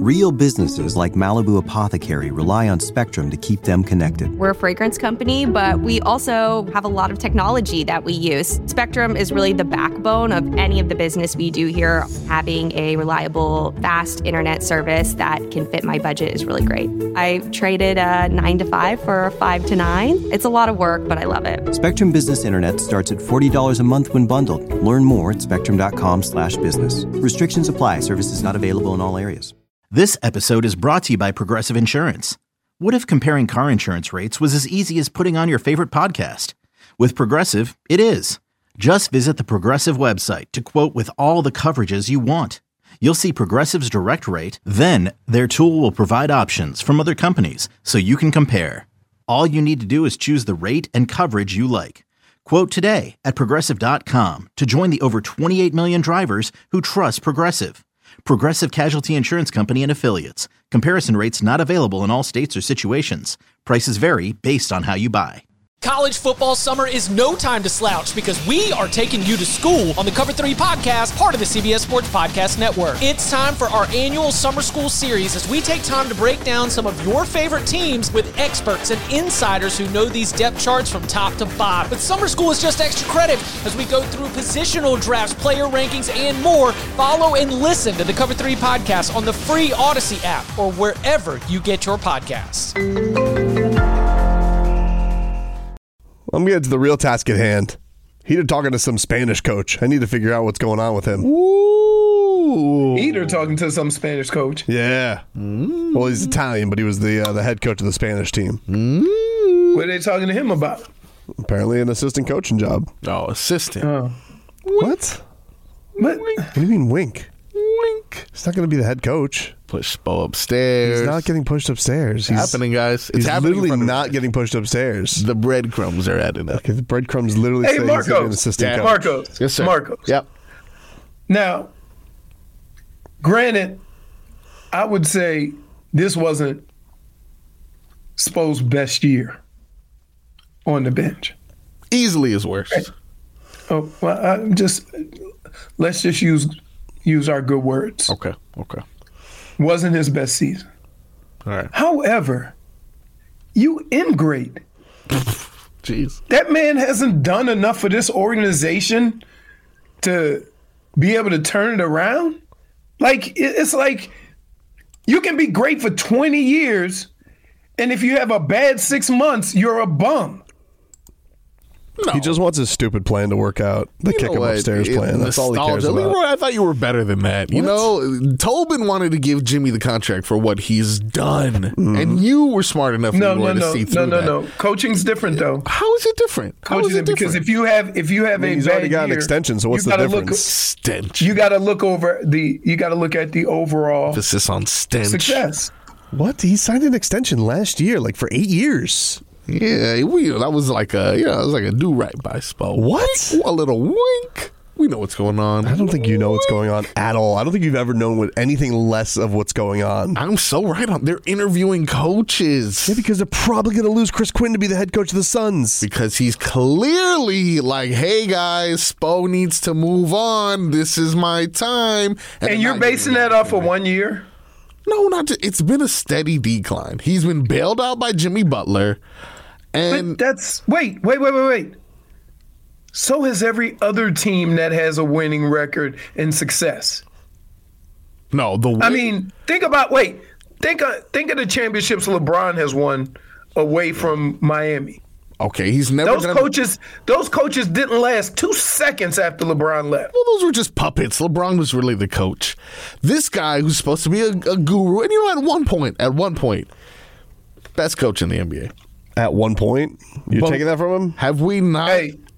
Real businesses like Malibu Apothecary rely on Spectrum to keep them connected. We're a fragrance company, but we also have a lot of technology that we use. Spectrum is really the backbone of any of the business we do here. Having a reliable, fast internet service that can fit my budget is really great. I traded a 9 to 5 for a 5 to 9. It's a lot of work, but I love it. Spectrum Business Internet starts at $40 a month when bundled. Learn more at spectrum.com/business. Restrictions apply. Services not available in all areas. This episode is brought to you by Progressive Insurance. What if comparing car insurance rates was as easy as putting on your favorite podcast? With Progressive, it is. Just visit the Progressive website to quote with all the coverages you want. You'll see Progressive's direct rate, then their tool will provide options from other companies so you can compare. All you need to do is choose the rate and coverage you like. Quote today at Progressive.com to join the over 28 million drivers who trust Progressive. Progressive Casualty Insurance Company and Affiliates. Comparison rates not available in all states or situations. Prices vary based on how you buy. College football summer is no time to slouch because we are taking you to school on the Cover 3 podcast, part of the CBS Sports Podcast Network. It's time for our annual summer school series as we take time to break down some of your favorite teams with experts and insiders who know these depth charts from top to bottom. But summer school is just extra credit as we go through positional drafts, player rankings, and more. Follow and listen to the Cover 3 podcast on the free Odyssey app or wherever you get your podcasts. Let me get to the real task at hand. Heater talking to some Spanish coach. I need to figure out what's going on with him. Ooh. Heater talking to some Spanish coach. Yeah. Well, he's Italian, but he was the head coach of the Spanish team. What are they talking to him about? Apparently an assistant coaching job. Oh, assistant. What? What do you mean wink? Wink. He's not going to be the head coach. Push Spo upstairs. He's not getting pushed upstairs. It's happening, guys. It's he's happening. Literally not getting pushed upstairs. The breadcrumbs are adding up. Okay, the breadcrumbs literally say Marcos. he's an assistant coach. Marcos. Yes, sir. Marcos. Yep. Now, granted, I would say this wasn't Spo's best year on the bench. Easily his worst. Oh, well, let's just use our good words. Okay. Wasn't his best season. All right. However, you ingrate. Jeez. That man hasn't done enough for this organization to be able to turn it around. Like, it's like you can be great for 20 years, and if you have a bad 6 months, you're a bum. No. He just wants his stupid plan to work out. The kick him upstairs plan. That's all he cares about. Leroy, I thought you were better than that. You know, Tobin wanted to give Jimmy the contract for what he's done. And you were smart enough to see through that. No. Coaching's different, though. How is it different? Because if you have he's a already bad got an year, extension, so what's the difference? Stench. You got to look at the overall emphasis on stench. Success. What? He signed an extension last year, like for 8 years. Yeah, that was like a do right by Spo. What? A little wink. We know what's going on. I don't think you know what's going on at all. I don't think you've ever known with anything less of what's going on. I'm so right on. They're interviewing coaches. Yeah, because they're probably going to lose Chris Quinn to be the head coach of the Suns. Because he's clearly like, hey guys, Spo needs to move on. This is my time. And you're basing that off of 1 year? No, not just. It's been a steady decline. He's been bailed out by Jimmy Butler. And but that's wait. So has every other team that has a winning record and success. No, I mean, think of the championships LeBron has won away from Miami. Okay, he's never Those coaches didn't last 2 seconds after LeBron left. Well, those were just puppets. LeBron was really the coach. This guy who's supposed to be a guru, and at one point, best coach in the NBA. At one point? You're taking that from him? Have we not?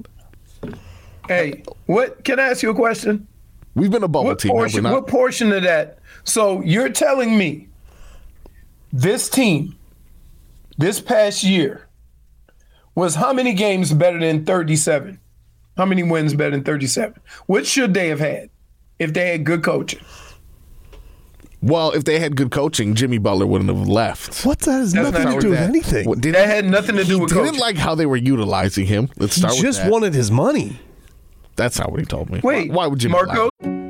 Hey, what? Can I ask you a question? We've been a bubble team. What portion of that? So you're telling me this team, this past year, was how many games better than 37? How many wins better than 37? What should they have had if they had good coaching? Well, if they had good coaching, Jimmy Butler wouldn't have left. What? That has nothing to do with anything. That had nothing to do with coaching. He didn't like how they were utilizing him. Let's start with that. He just wanted his money. That's not what he told me. Wait, why would Jimmy Marco?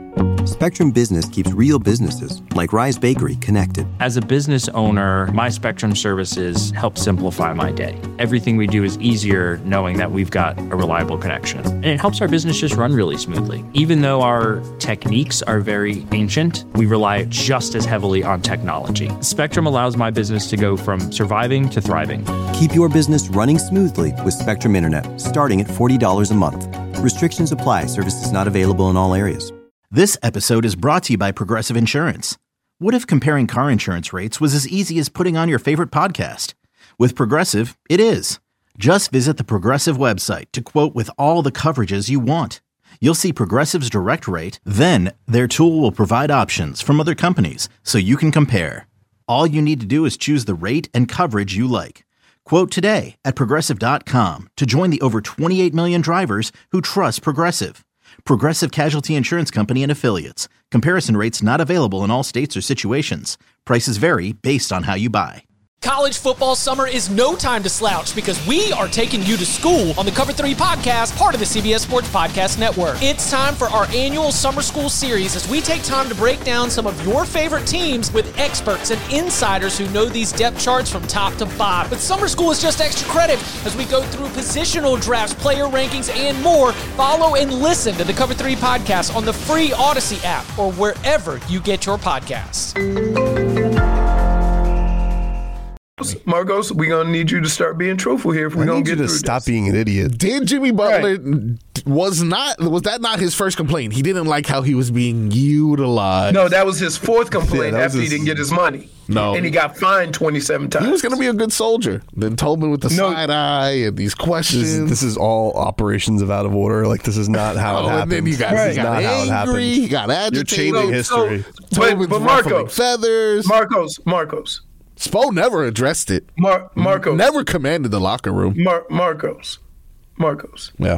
Spectrum Business keeps real businesses, like Rise Bakery, connected. As a business owner, my Spectrum services help simplify my day. Everything we do is easier knowing that we've got a reliable connection. And it helps our business just run really smoothly. Even though our techniques are very ancient, we rely just as heavily on technology. Spectrum allows my business to go from surviving to thriving. Keep your business running smoothly with Spectrum Internet, starting at $40 a month. Restrictions apply. Services not available in all areas. This episode is brought to you by Progressive Insurance. What if comparing car insurance rates was as easy as putting on your favorite podcast? With Progressive, it is. Just visit the Progressive website to quote with all the coverages you want. You'll see Progressive's direct rate, then their tool will provide options from other companies so you can compare. All you need to do is choose the rate and coverage you like. Quote today at Progressive.com to join the over 28 million drivers who trust Progressive. Progressive Casualty Insurance Company and Affiliates. Comparison rates not available in all states or situations. Prices vary based on how you buy. College football summer is no time to slouch because we are taking you to school on the Cover 3 podcast, part of the CBS Sports Podcast Network. It's time for our annual summer school series as we take time to break down some of your favorite teams with experts and insiders who know these depth charts from top to bottom. But summer school is just extra credit as we go through positional drafts, player rankings, and more. Follow and listen to the Cover 3 podcast on the free Odyssey app or wherever you get your podcasts. Marcos, we're going to need you to start being truthful here if we're going to get through this. Stop being an idiot. Did Jimmy Butler was that not his first complaint? He didn't like how he was being utilized. No, that was his fourth complaint after he didn't get his money. No. And he got fined 27 times. He was going to be a good soldier. Then Tobin with the side eye and these questions. This is all operations of out of order. Like, this is not how it happened. And then he got angry. He got agitated. You're changing history. But Marcos. Feathers. Marcos. Spo never addressed it. Marcos. Never commanded the locker room. Marcos. Yeah.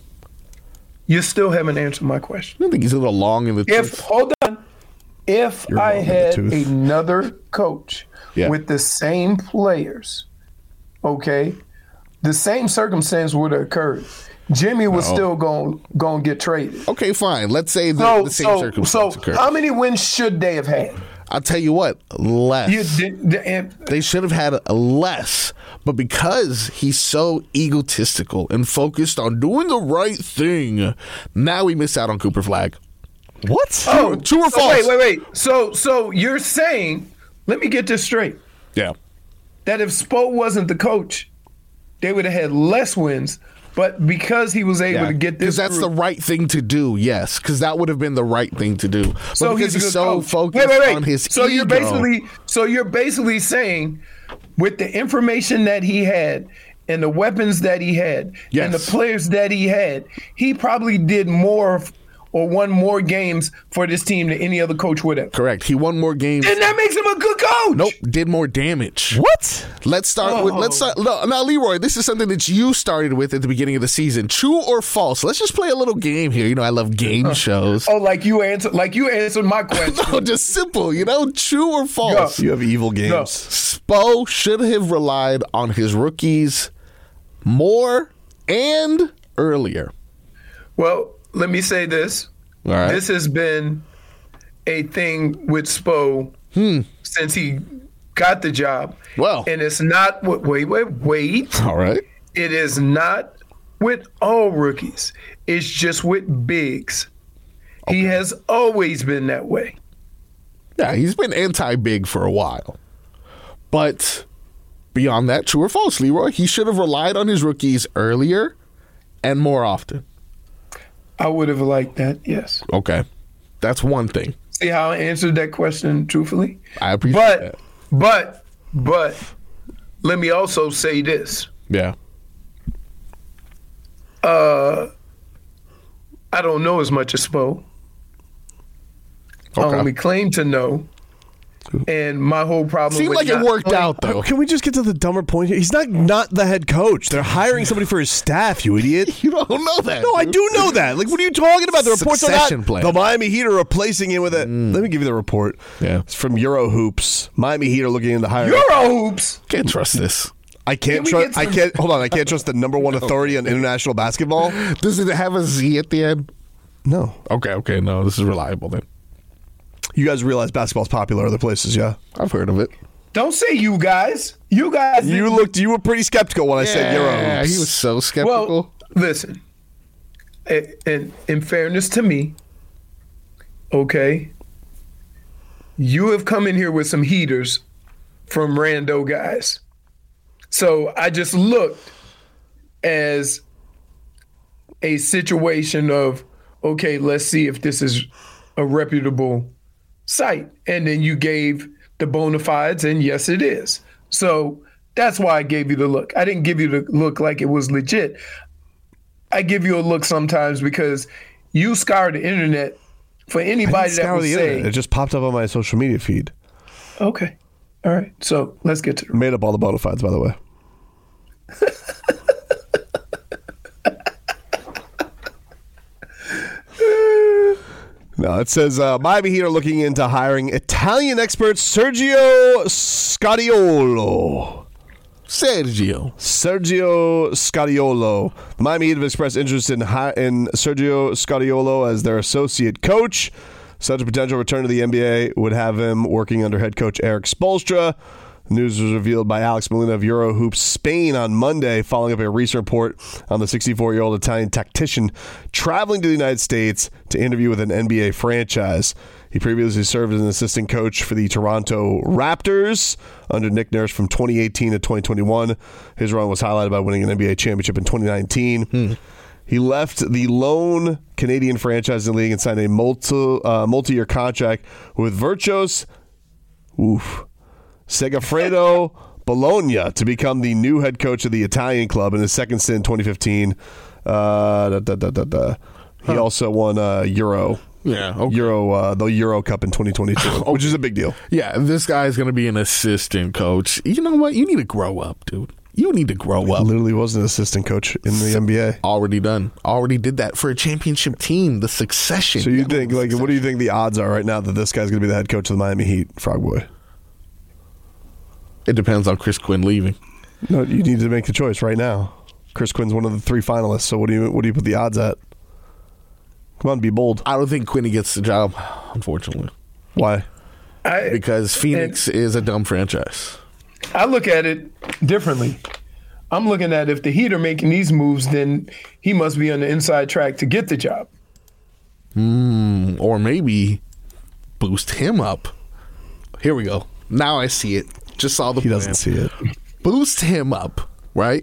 You still haven't answered my question. I think he's a little long in the tooth. Hold on. If I had another coach with the same players, okay, the same circumstance would have occurred. Jimmy was still going to get traded. Okay, fine. Let's say the same circumstance occurred. How many wins should they have had? I'll tell you what, less. They should have had less. But because he's so egotistical and focused on doing the right thing, now we miss out on Cooper Flagg. What? True or false? Wait. So you're saying, let me get this straight. Yeah. That if Spo wasn't the coach, they would have had less wins. But because he was able to get this, because that's the right thing to do. Yes, because that would have been the right thing to do. But so because he's so coach. focused on his ego. You're basically saying, with the information that he had and the weapons that he had and the players that he had, he probably did more or won more games for this team than any other coach would have. Correct. He won more games. And that makes him a good coach. Nope. Did more damage. What? Let's start with now, Leroy, this is something that you started with at the beginning of the season. True or false? Let's just play a little game here. You know, I love game shows. Like you answered my question. No, just simple, true or false. You have evil games. No. Spo should have relied on his rookies more and earlier. Well, let me say this. All right. This has been a thing with Spo since he got the job. Well. And it's not – wait. All right. It is not with all rookies. It's just with bigs. Okay. He has always been that way. Yeah, he's been anti-big for a while. But beyond that, true or false, Leroy, he should have relied on his rookies earlier and more often. I would have liked that, yes. Okay. That's one thing. See how I answered that question truthfully? I appreciate that. But let me also say this. Yeah. I don't know as much as Spo. Okay. I only claim to know. And my whole problem seemed like it worked out, though. Can we just get to the dumber point here? He's not the head coach. They're hiring somebody for his staff, you idiot. You don't know that. No, I do know that. Like, what are you talking about? The reports are not. Plan. The Miami Heat are replacing him with a. Let me give you the report. Yeah. It's from Euro Hoops. Miami Heat are looking into hiring. Euro Hoops? Can't trust this. I can't trust. Hold on. I can't trust the number one authority on international basketball. Does it have a Z at the end? No. Okay. No, this is reliable then. You guys realize basketball's popular other places, yeah? I've heard of it. Don't say you guys. You guys. You were pretty skeptical when I said Euro hoops. Yeah, he was so skeptical. Well, listen. In fairness to me, okay, you have come in here with some heaters from rando guys. So I just looked as a situation of, okay, let's see if this is a reputable site. And then you gave the bona fides, and yes, it is. So that's why I gave you the look. I didn't give you the look like it was legit. I give you a look sometimes because you scour the internet for anybody that will say. It just popped up on my social media feed. Okay. All right. So let's get to it. Made up all the bona fides, by the way. No, it says Miami Heat are looking into hiring Italian expert Sergio Scariolo. Sergio Scariolo. The Miami Heat have expressed interest in Sergio Scariolo as their associate coach. Such a potential return to the NBA would have him working under head coach Eric Spoelstra. The news was revealed by Alex Molina of Euro Hoops Spain on Monday, following up a recent report on the 64-year-old Italian tactician traveling to the United States to interview with an NBA franchise. He previously served as an assistant coach for the Toronto Raptors under Nick Nurse from 2018 to 2021. His run was highlighted by winning an NBA championship in 2019. He left the lone Canadian franchise in the league and signed a multi-year contract with Virtus Segafredo Bologna to become the new head coach of the Italian club in his second stint in 2015. He also won Euro. Yeah, okay. The Euro Cup in 2022, which is a big deal. Yeah, this guy's going to be an assistant coach. You know what? You need to grow up, dude. You need to grow up. Literally was an assistant coach in the NBA. Already done. Already did that for a championship team. The succession. So you think, what do you think the odds are right now that this guy's going to be the head coach of the Miami Heat, Frog Boy? It depends on Chris Quinn leaving. No, you need to make the choice right now. Chris Quinn's one of the 3 finalists. So what do you put the odds at? Come on, be bold. I don't think Quinny gets the job, unfortunately. Why? Because Phoenix is a dumb franchise. I look at it differently. I'm looking at if the Heat are making these moves, then he must be on the inside track to get the job. Or maybe boost him up. Here we go. Now I see it. Just saw the plan. He doesn't see it. Boost him up, right?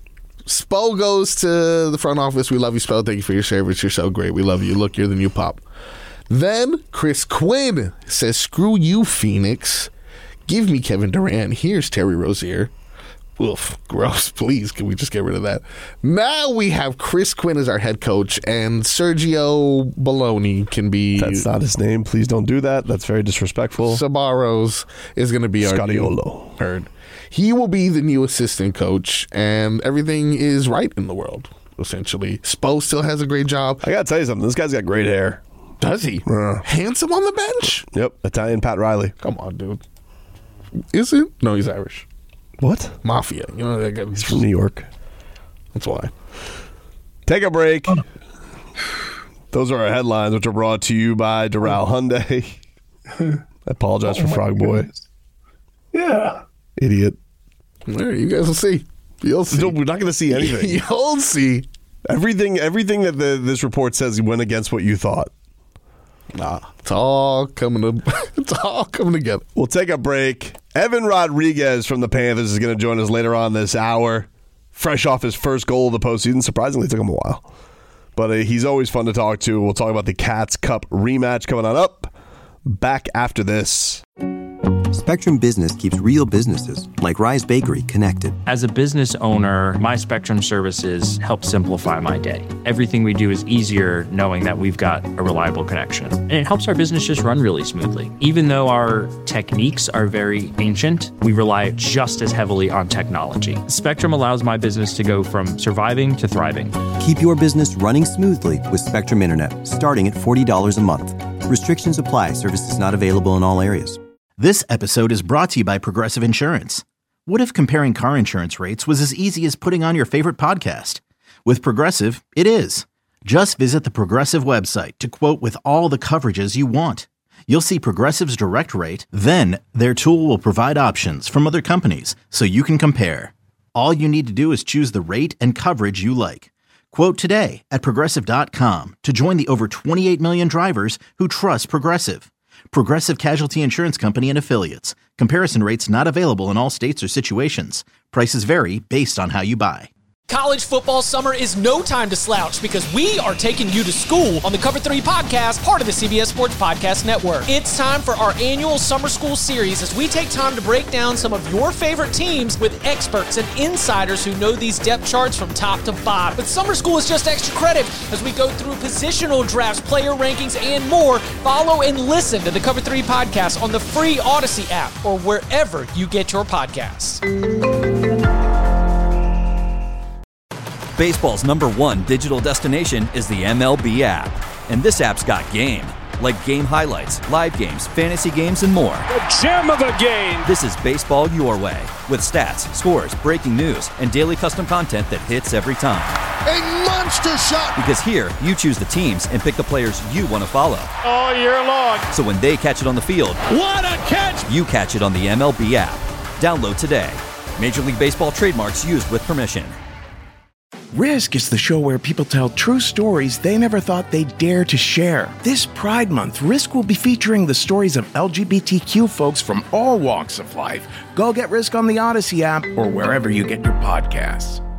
Spo goes to the front office. We love you, Spo. Thank you for your service. You're so great. We love you. Look, you're the new Pop. Then Chris Quinn says, screw you, Phoenix. Give me Kevin Durant. Here's Terry Rozier. Oof, gross. Please, can we just get rid of that? Now we have Chris Quinn as our head coach, and Sergio Bologna can be... That's not his name. Please don't do that. That's very disrespectful. Sabaros is going to be our Scariolo. Heard. He will be the new assistant coach, and everything is right in the world, essentially. Spo still has a great job. I got to tell you something. This guy's got great hair. Does he? Handsome on the bench? Yep. Italian Pat Riley. Come on, dude. Is it? No, he's Irish. What? Mafia. You know that guy. He's from New York. That's why. Take a break. Those are our headlines, which are brought to you by Doral Hyundai. I apologize for Frog Boy. Yeah. Idiot. There, you guys will see. You'll see. No, we're not going to see anything. You'll see. Everything that this report says went against what you thought. Nah, it's all coming together. We'll take a break. Evan Rodriguez from the Panthers is going to join us later on this hour. Fresh off his first goal of the postseason. Surprisingly, it took him a while. But he's always fun to talk to. We'll talk about the Cats Cup rematch coming on up. Back after this. Spectrum Business keeps real businesses, like Rise Bakery, connected. As a business owner, my Spectrum services help simplify my day. Everything we do is easier knowing that we've got a reliable connection. And it helps our business just run really smoothly. Even though our techniques are very ancient, we rely just as heavily on technology. Spectrum allows my business to go from surviving to thriving. Keep your business running smoothly with Spectrum Internet, starting at $40 a month. Restrictions apply. Services not available in all areas. This episode is brought to you by Progressive Insurance. What if comparing car insurance rates was as easy as putting on your favorite podcast? With Progressive, it is. Just visit the Progressive website to quote with all the coverages you want. You'll see Progressive's direct rate, then their tool will provide options from other companies so you can compare. All you need to do is choose the rate and coverage you like. Quote today at Progressive.com to join the over 28 million drivers who trust Progressive. Progressive Casualty Insurance Company and Affiliates. Comparison rates not available in all states or situations. Prices vary based on how you buy. College football summer is no time to slouch because we are taking you to school on the Cover 3 podcast, part of the CBS Sports Podcast Network. It's time for our annual summer school series as we take time to break down some of your favorite teams with experts and insiders who know these depth charts from top to bottom. But summer school is just extra credit as we go through positional drafts, player rankings, and more. Follow and listen to the Cover 3 podcast on the free Odyssey app or wherever you get your podcasts. Baseball's #1 digital destination is the MLB app. And this app's got game. Like game highlights, live games, fantasy games, and more. The gem of the game! This is baseball your way. With stats, scores, breaking news, and daily custom content that hits every time. A monster shot! Because here, you choose the teams and pick the players you want to follow. All year long. So when they catch it on the field, what a catch! You catch it on the MLB app. Download today. Major League Baseball trademarks used with permission. Risk is the show where people tell true stories they never thought they'd dare to share. This Pride Month, Risk will be featuring the stories of LGBTQ folks from all walks of life. Go get Risk on the Odyssey app or wherever you get your podcasts.